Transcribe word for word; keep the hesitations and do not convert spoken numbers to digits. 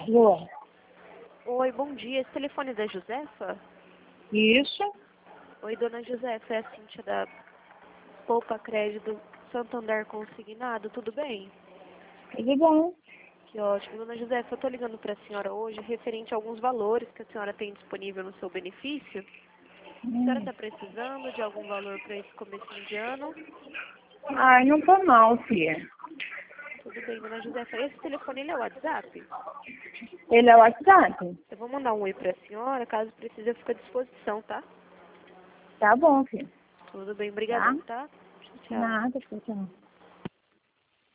Alô? Oi, bom dia. Esse telefone é da Josefa? Isso? Oi, dona Josefa, é a Cíntia da Poupa Crédito Santander Consignado, tudo bem? Tudo bom? Que ótimo. Dona Josefa, eu estou ligando para a senhora hoje referente a alguns valores que a senhora tem disponível no seu benefício. A senhora Hum. está precisando de algum valor para esse comecinho de ano? Ai, não tô mal, filha. Tudo bem, dona Josefa. Esse telefone ele é o WhatsApp? Ele é o WhatsApp? Eu vou mandar um oi para a senhora, caso precise eu fico à disposição, tá? Tá bom, filha. Tudo bem, Tá? brigadão, tá? Tchau, tchau. Nada, tchau, tchau.